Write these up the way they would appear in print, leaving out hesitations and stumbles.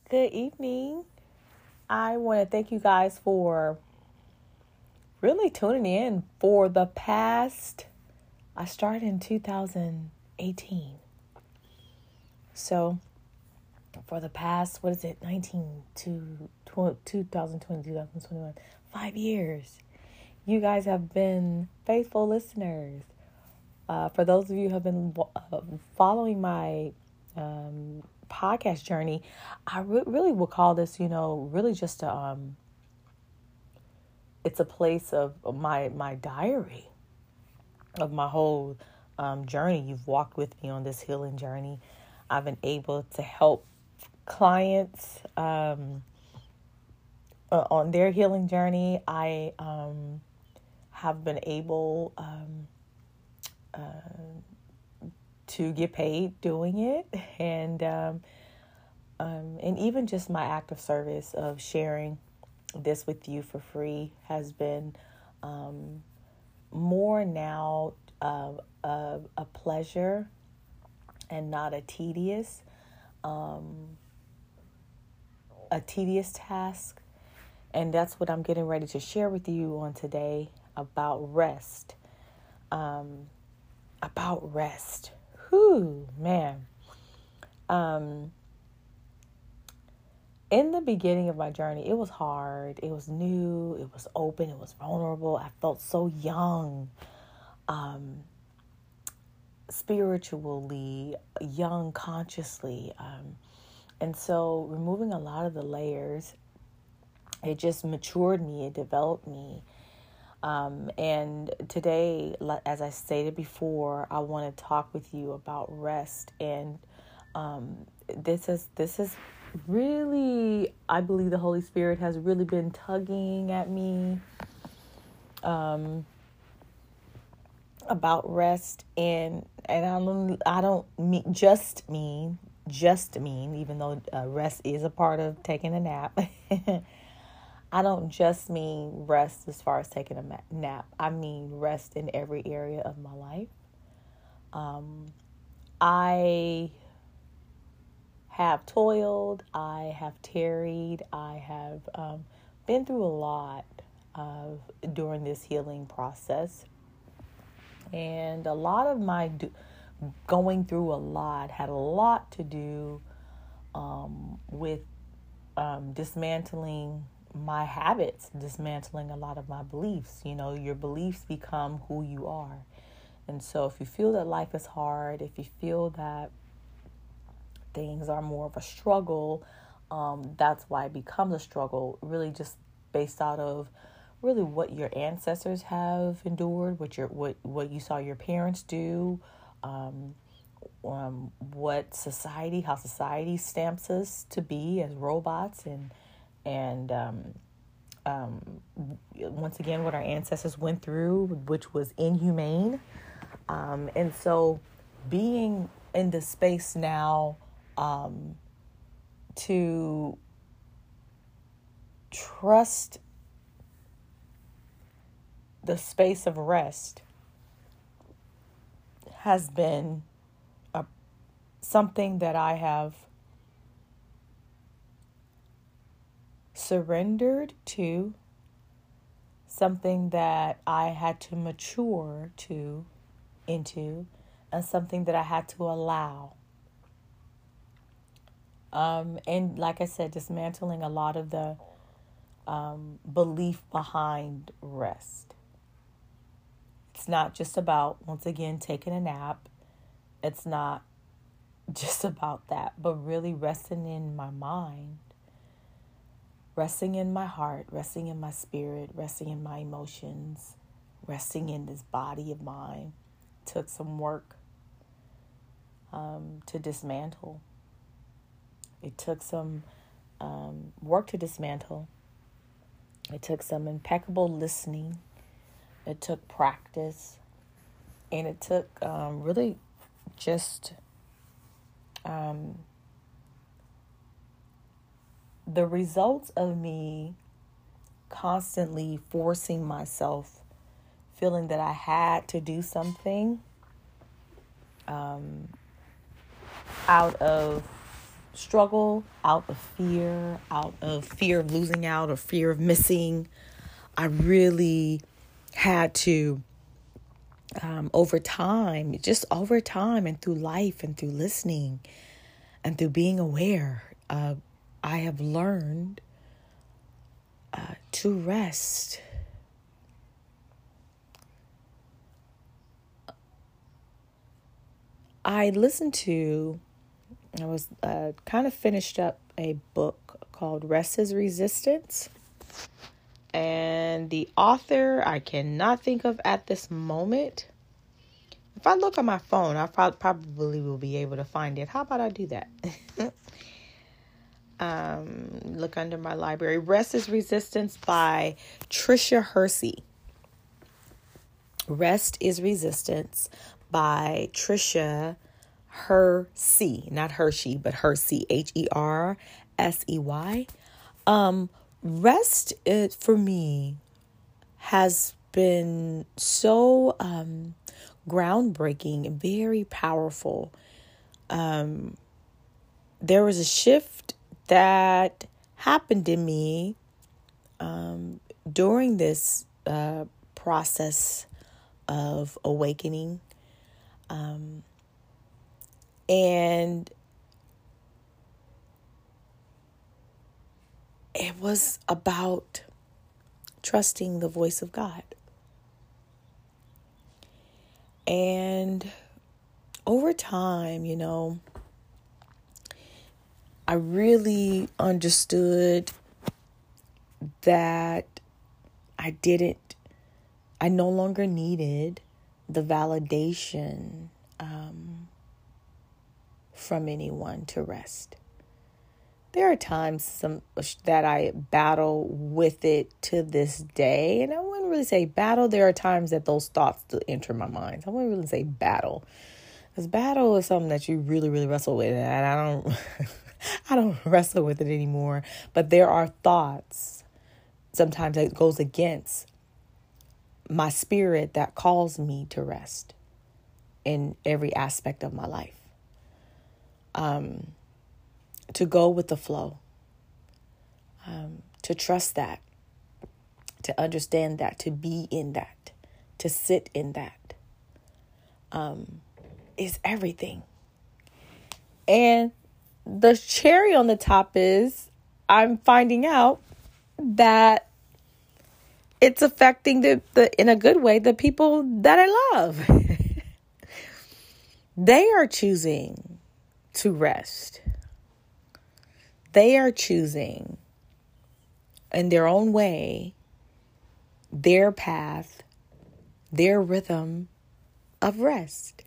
Good evening. I want to thank you guys for really tuning in for the past. I started in 2018. So, for the past, 19 to 2020, 2021, 5 years. You guys have been faithful listeners. For those of you who have been following my podcast journey, I really will call this, really just it's a place of my diary of my whole journey. You've walked with me on this healing journey. I've been able to help clients on their healing journey. I have been able to get paid doing it, and even just my act of service of sharing this with you for free has been more now of a pleasure and not a tedious task. And that's what I'm getting ready to share with you on today about rest. About rest. Whew, man. In the beginning of my journey, it was hard. It was new. It was open. It was vulnerable. I felt so young, spiritually, young consciously. And so removing a lot of the layers, it just matured me. It developed me. And today, as I stated before, I want to talk with you about rest. And this is really, I believe the Holy Spirit has really been tugging at me about rest. And I don't mean just mean, even though rest is a part of taking a nap. I don't just mean rest as far as taking a nap. I mean rest in every area of my life. I have toiled. I have tarried. I have been through a lot during this healing process. And a lot of my going through a lot had a lot to do with dismantling my habits, dismantling a lot of my beliefs. Your beliefs become who you are. And so if you feel that life is hard, if you feel that things are more of a struggle, that's why it becomes a struggle, really just based out of really what your ancestors have endured, what you saw your parents do, how society stamps us to be as robots, and once again, what our ancestors went through, which was inhumane. And so being in the space now to trust the space of rest has been something that I have surrendered to, something that I had to mature into, and something that I had to allow. And like I said, dismantling a lot of the belief behind rest. It's not just about, once again, taking a nap. It's not just about that, but really resting in my mind, resting in my heart, resting in my spirit, resting in my emotions, resting in this body of mine. Took some work to dismantle. It took some work to dismantle. It took some impeccable listening. It took practice. And it took really just the results of me constantly forcing myself, feeling that I had to do something out of struggle, out of fear of losing out or fear of missing. I really had to, over time and through life and through listening and through being aware, I have learned to rest. I was kind of finished up a book called Rest is Resistance. And the author, I cannot think of at this moment. If I look on my phone, I probably will be able to find it. How about I do that? Look under my library. Rest is Resistance by Tricia Hersey. Rest is Resistance by Tricia Hersey. Not Hershey, but Hersey. Hersey. Rest, for me, has been so groundbreaking and very powerful. There was a shift that happened in me during this process of awakening. And it was about trusting the voice of God. And over time, I really understood that I no longer needed the validation from anyone to rest. There are times that I battle with it to this day. And I wouldn't really say battle. There are times that those thoughts still enter my mind. I wouldn't really say battle. Because battle is something that you really, really wrestle with. And I don't wrestle with it anymore. But there are thoughts sometimes that goes against my spirit that calls me to rest in every aspect of my life. To go with the flow, to trust that, to understand that, to be in that, to sit in that, is everything. And the cherry on the top is I'm finding out that it's affecting in a good way, the people that I love. They are choosing to rest. They are choosing in their own way, their path, their rhythm of rest.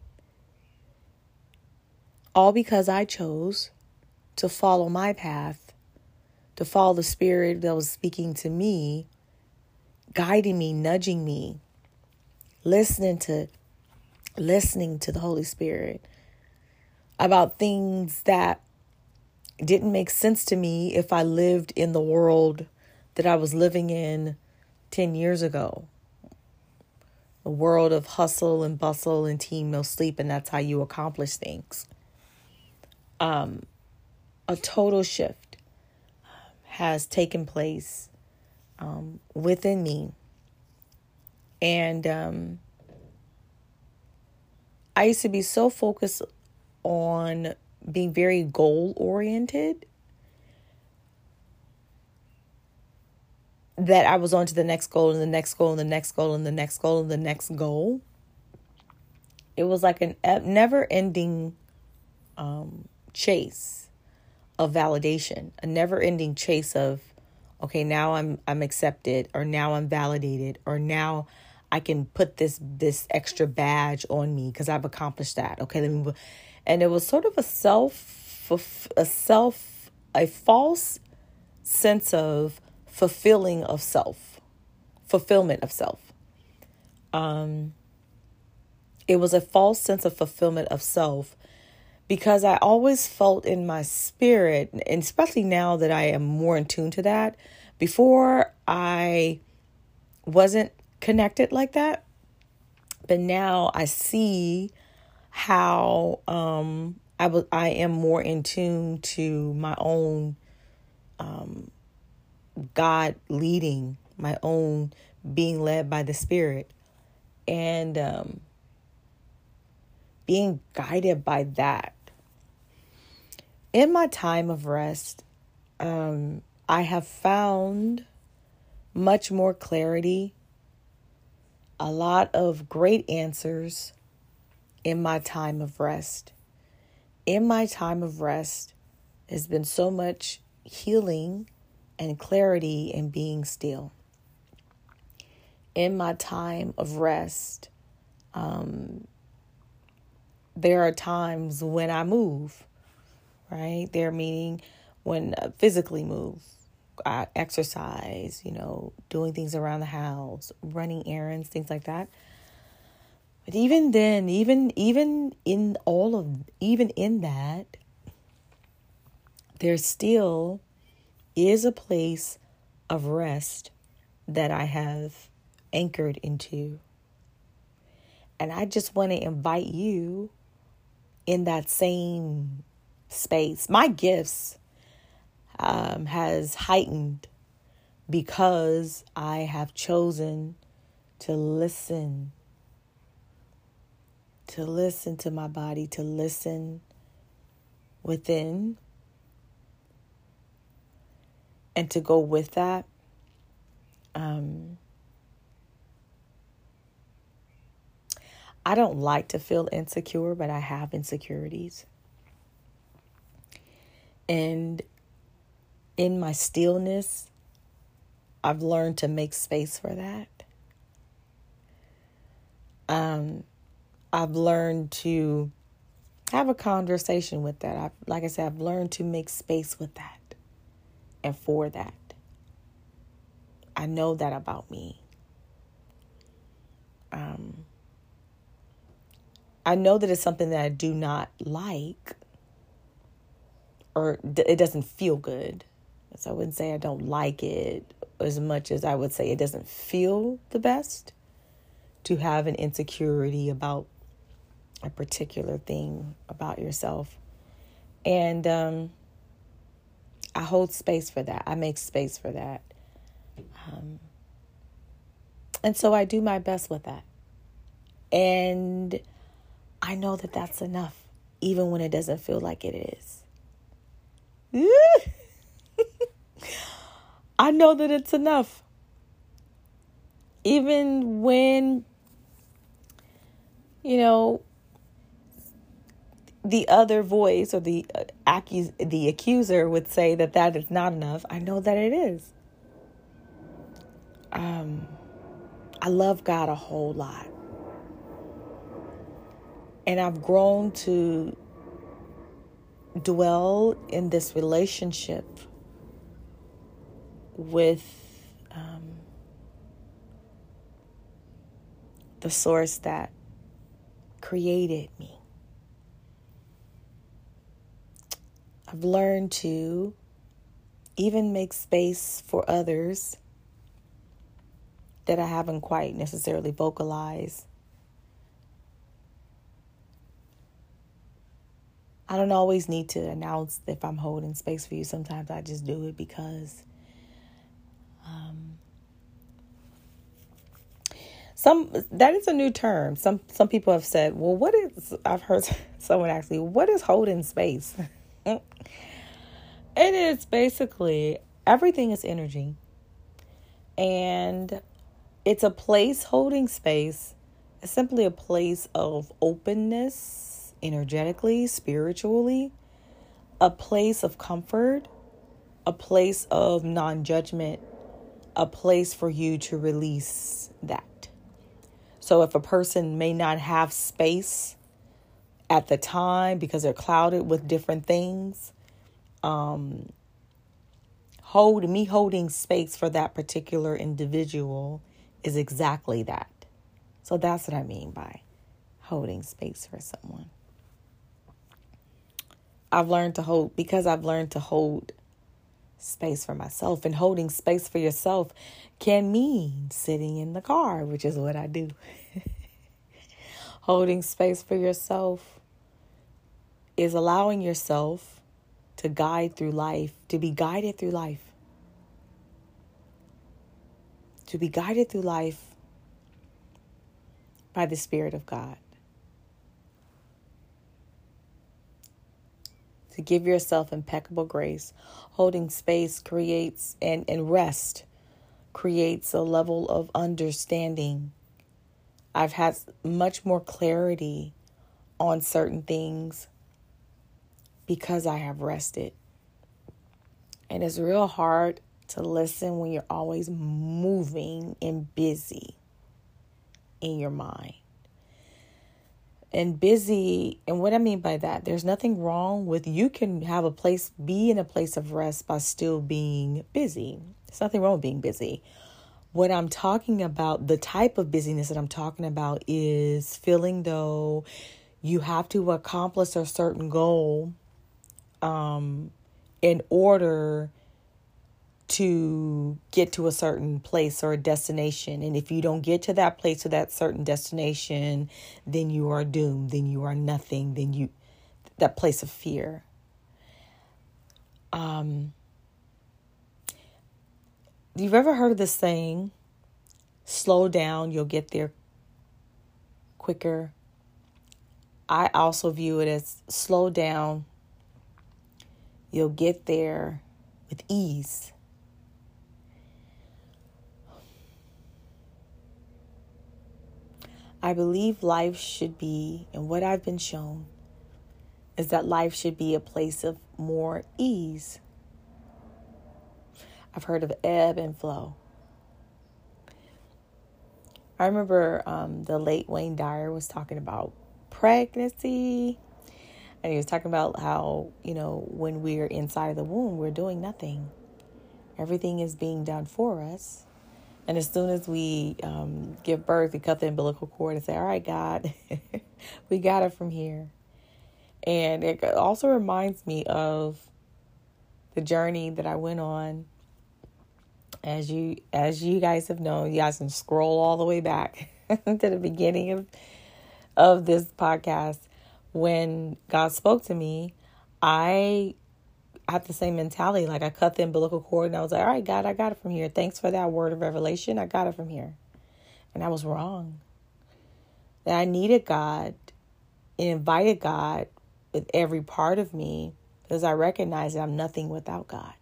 All because I chose to follow my path, to follow the spirit that was speaking to me, guiding me, nudging me, listening to the Holy Spirit about things that didn't make sense to me if I lived in the world that I was living in 10 years ago. A world of hustle and bustle and team no sleep, and that's how you accomplish things. A total shift has taken place within me. And I used to be so focused on being very goal oriented that I was on to the next goal and the next goal and the next goal and the next goal and the next goal. It was like a never ending chase of validation, a never ending chase of, okay, now I'm accepted, or now I'm validated, or now I can put this extra badge on me because I've accomplished that. Okay, and it was sort of a false sense of fulfillment of self. It was a false sense of fulfillment of self because I always felt in my spirit, and especially now that I am more in tune to that. Before I wasn't connected like that, but now I see how I am more in tune to my own God leading, my own being led by the Spirit, and being guided by that. In my time of rest, I have found much more clarity, a lot of great answers in my time of rest. In my time of rest has been so much healing and clarity and being still. In my time of rest, there are times when I move, right? There meaning when I physically move, I exercise, doing things around the house, running errands, things like that. But even then, even in that, there still is a place of rest that I have anchored into. And I just want to invite you in that same space. My gifts has heightened because I have chosen to listen to my body, to listen within, and to go with that. I don't like to feel insecure, but I have insecurities. And in my stillness, I've learned to make space for that. I've learned to have a conversation with that. Like I said, I've learned to make space with that and for that. I know that about me. I know that it's something that I do not like, or it doesn't feel good. So I wouldn't say I don't like it as much as I would say it doesn't feel the best to have an insecurity about a particular thing about yourself. And I hold space for that. I make space for that. And so I do my best with that. And I know that that's enough, even when it doesn't feel like it is. I know that it's enough. Even when, the other voice or the accuser would say that is not enough, I know that it is. I love God a whole lot. And I've grown to dwell in this relationship with the source that created me. I've learned to even make space for others that I haven't quite necessarily vocalized. I don't always need to announce if I'm holding space for you. Sometimes I just do it because that is a new term. Some people have said, well, I've heard someone ask me, what is holding space? It is basically everything is energy. And it's a place, holding space is simply a place of openness, energetically, spiritually, a place of comfort, a place of non-judgment, a place for you to release that. So if a person may not have space at the time because they're clouded with different things, holding space for that particular individual is exactly that. So that's what I mean by holding space for someone. I've learned to hold space for myself, and holding space for yourself can mean sitting in the car, which is what I do. Holding space for yourself is allowing yourself to guide through life, to be guided through life. To be guided through life by the Spirit of God. To give yourself impeccable grace. Holding space creates, and rest creates a level of understanding. I've had much more clarity on certain things because I have rested. And it's real hard to listen when you're always moving and busy in your mind. And busy, and what I mean by that, there's nothing wrong with, you can have a place, be in a place of rest by still being busy. There's nothing wrong with being busy. What I'm talking about, the type of busyness that I'm talking about is feeling though you have to accomplish a certain goal in order to get to a certain place or a destination. And if you don't get to that place or that certain destination, then you are doomed, then you are nothing, then that place of fear. You've ever heard of this saying, slow down, you'll get there quicker? I also view it as slow down, you'll get there with ease. I believe life should be, and what I've been shown, is that life should be a place of more ease. I've heard of ebb and flow. I remember the late Wayne Dyer was talking about pregnancy. And he was talking about how, when we're inside the womb, we're doing nothing. Everything is being done for us. And as soon as we give birth, we cut the umbilical cord and say, all right, God, we got it from here. And it also reminds me of the journey that I went on. As you guys have known, you guys can scroll all the way back to the beginning of this podcast. When God spoke to me, I had the same mentality. Like, I cut the umbilical cord and I was like, all right, God, I got it from here. Thanks for that word of revelation. I got it from here. And I was wrong. That I needed God and invited God with every part of me, because I recognize that I'm nothing without God.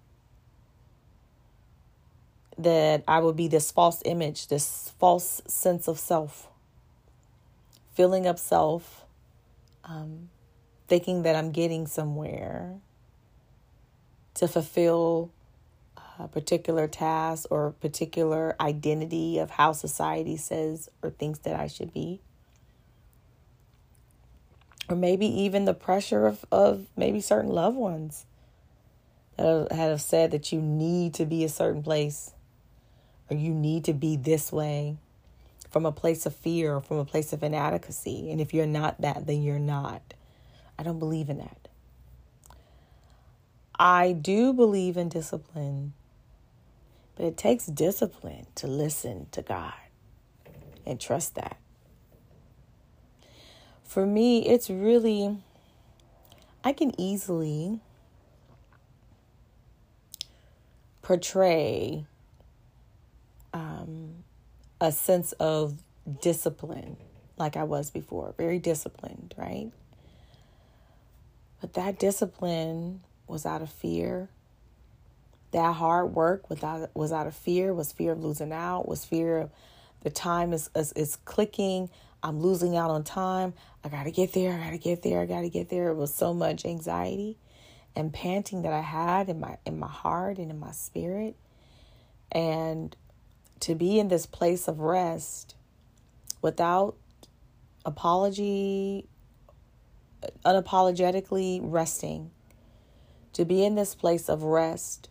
That I would be this false image, this false sense of self, filling up self, thinking that I'm getting somewhere to fulfill a particular task or a particular identity of how society says or thinks that I should be. Or maybe even the pressure of maybe certain loved ones that have said that you need to be a certain place, or you need to be this way, from a place of fear or from a place of inadequacy. And if you're not that, then you're not. I don't believe in that. I do believe in discipline, but it takes discipline to listen to God and trust that. For me, it's really, I can easily portray a sense of discipline like I was before, very disciplined, right? But that discipline was out of fear. That hard work was out of fear, was fear of losing out, was fear of the time is clicking. I'm losing out on time. I got to get there. I got to get there. I got to get there. It was so much anxiety and panting that I had in my heart and in my spirit. And to be in this place of rest without apology, unapologetically resting, to be in this place of rest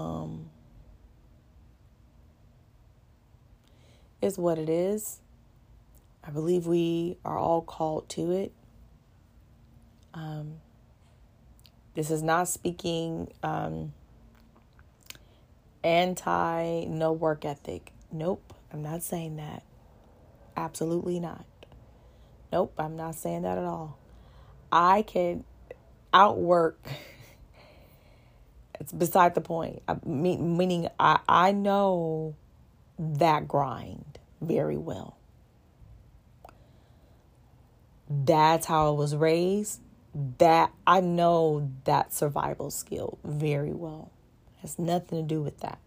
is what it is. I believe we are all called to it. This is not speaking anti no work ethic. Nope, I'm not saying that. Absolutely not. Nope, I'm not saying that at all. I can outwork. It's beside the point. Meaning I know that grind very well. That's how I was raised. That I know that survival skill very well. It has nothing to do with that.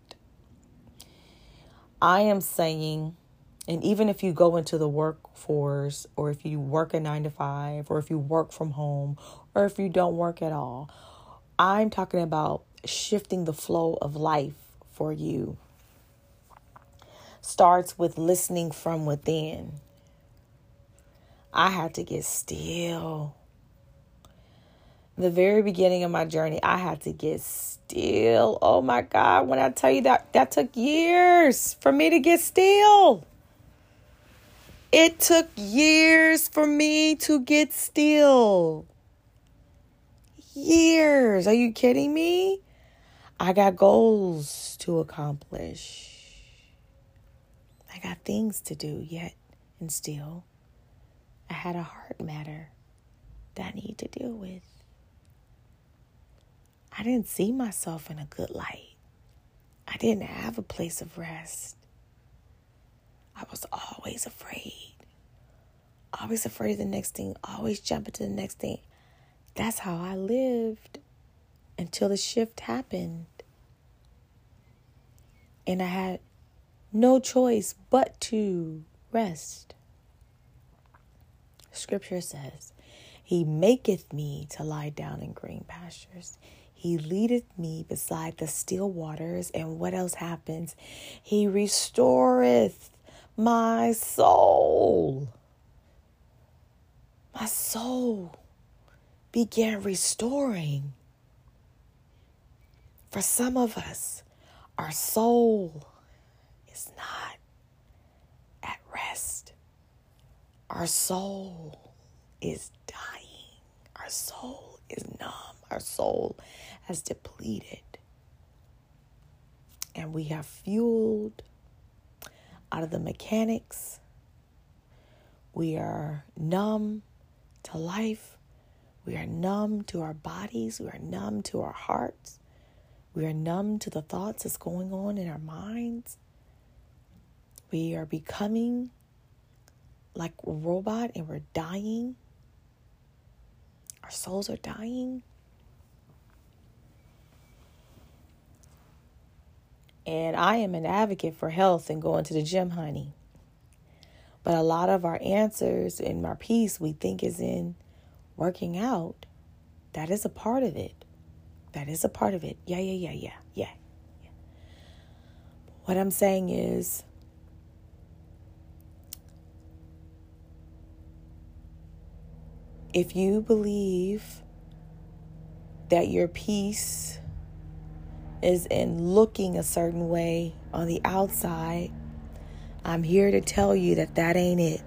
I am saying, and even if you go into the workforce, or if you work a 9 to 5, or if you work from home, or if you don't work at all, I'm talking about shifting the flow of life for you. Starts with listening from within. I had to get still. The very beginning of my journey, I had to get still. Oh my God, when I tell you that took years for me to get still. It took years for me to get still. Years. Are you kidding me? I got goals to accomplish. I got things to do yet and still. I had a heart matter that I need to deal with. I didn't see myself in a good light. I didn't have a place of rest. I was always afraid. Always afraid of the next thing. Always jumping to the next thing. That's how I lived until the shift happened. And I had no choice but to rest. Scripture says, He maketh me to lie down in green pastures. He leadeth me beside the still waters. And what else happens? He restoreth my soul. My soul began restoring. For some of us, our soul is not at rest. Our soul is dying. Our soul is numb. Our soul has depleted. And we have fueled out of the mechanics. We are numb to life. We are numb to our bodies. We are numb to our hearts. We are numb to the thoughts that's going on in our minds. We are becoming like a robot and we're dying. Our souls are dying. And I am an advocate for health and going to the gym, honey. But a lot of our answers and our peace we think is in working out. That is a part of it. That is a part of it. Yeah. What I'm saying is, if you believe that your peace is in looking a certain way on the outside, I'm here to tell you that that ain't it.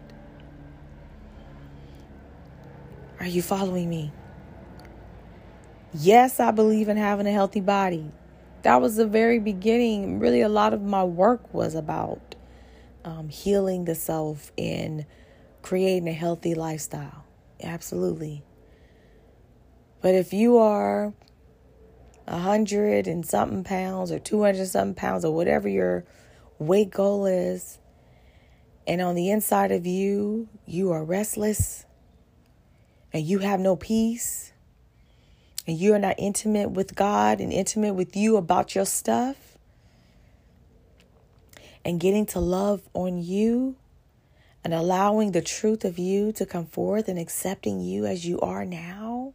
Are you following me? Yes, I believe in having a healthy body. That was the very beginning. Really, a lot of my work was about healing the self and creating a healthy lifestyle. Absolutely. But if you are 100 and something pounds or 200 something pounds or whatever your weight goal is, and on the inside of you, you are restless and you have no peace, and you are not intimate with God and intimate with you about your stuff and getting to love on you and allowing the truth of you to come forth and accepting you as you are now,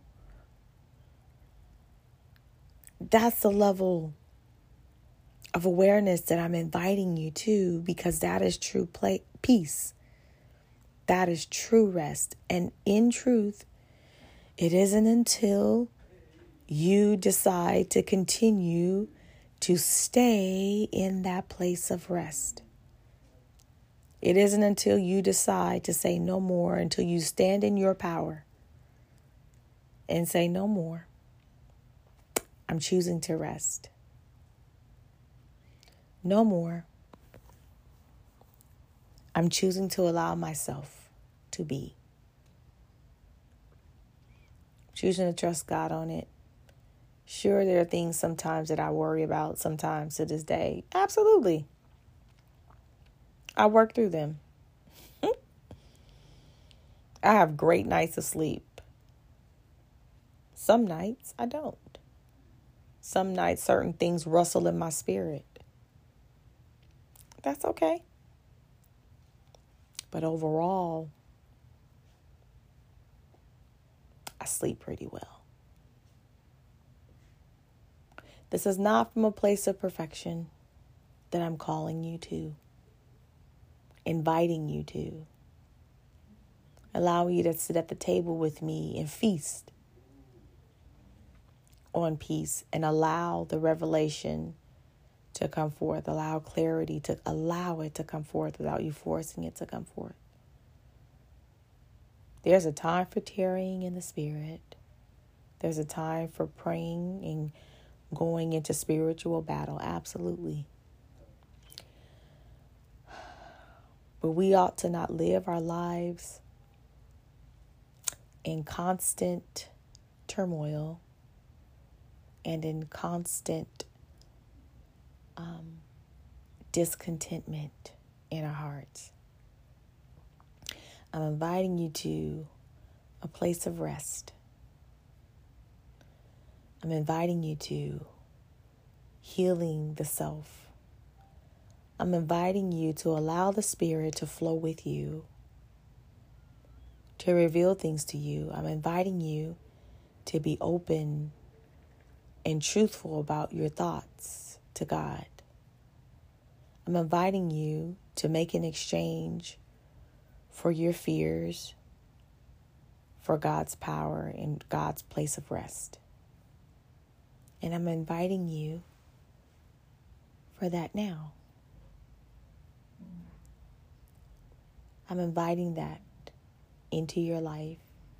that's the level of awareness that I'm inviting you to, because that is true peace. That is true rest. And in truth, it isn't until you decide to continue to stay in that place of rest. It isn't until you decide to say no more, until you stand in your power and say no more. I'm choosing to rest. No more. I'm choosing to allow myself to be. choosing to trust God on it. Sure, there are things sometimes that I worry about sometimes to this day. Absolutely. I work through them. I have great nights of sleep. Some nights I don't. Some nights certain things rustle in my spirit. That's okay. But overall, I sleep pretty well. This is not from a place of perfection that I'm calling you to, inviting you to, allowing you to sit at the table with me and feast on peace and allow the revelation to come forth, allow clarity to allow it to come forth without you forcing it to come forth. There's a time for tarrying in the spirit. There's a time for praying and going into spiritual battle. Absolutely. But we ought to not live our lives in constant turmoil and in constant discontentment in our hearts. I'm inviting you to a place of rest. I'm inviting you to healing the self. I'm inviting you to allow the Spirit to flow with you, to reveal things to you. I'm inviting you to be open and truthful about your thoughts to God. I'm inviting you to make an exchange for your fears, for God's power and God's place of rest. And I'm inviting you for that now. I'm inviting that into your life.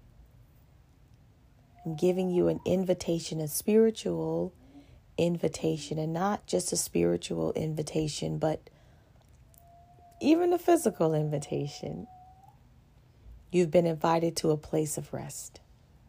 I'm giving you an invitation, a spiritual invitation, and not just a spiritual invitation, but even a physical invitation. You've been invited to a place of rest.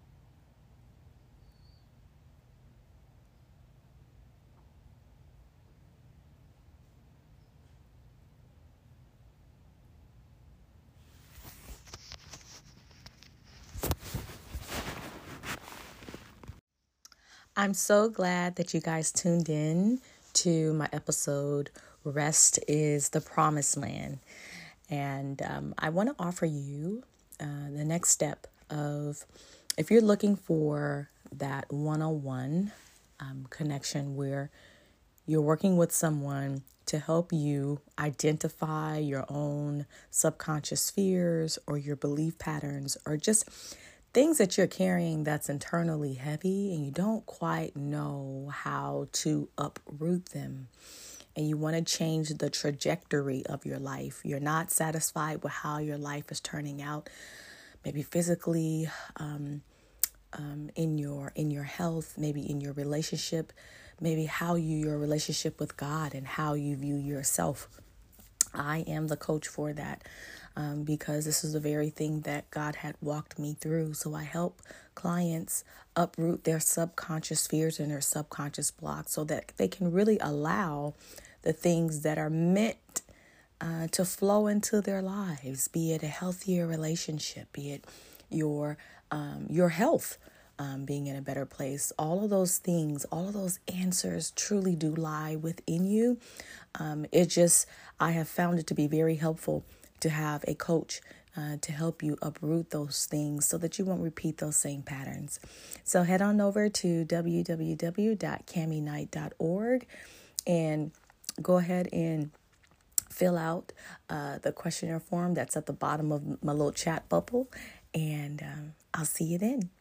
I'm so glad that you guys tuned in to my episode, Rest is the Promised Land. And I want to offer you the next step of, if you're looking for that one-on-one connection where you're working with someone to help you identify your own subconscious fears or your belief patterns or just things that you're carrying that's internally heavy and you don't quite know how to uproot them. And you want to change the trajectory of your life. You're not satisfied with how your life is turning out, maybe physically, in your health, maybe in your relationship, maybe your relationship with God and how you view yourself. I am the coach for that because this is the very thing that God had walked me through. So I help clients uproot their subconscious fears and their subconscious blocks so that they can really allow the things that are meant to flow into their lives, be it a healthier relationship, be it your health, being in a better place. All of those things, all of those answers truly do lie within you. I have found it to be very helpful to have a coach to help you uproot those things so that you won't repeat those same patterns. So head on over to www.camiknight.org and go ahead and fill out the questionnaire form that's at the bottom of my little chat bubble. And I'll see you then.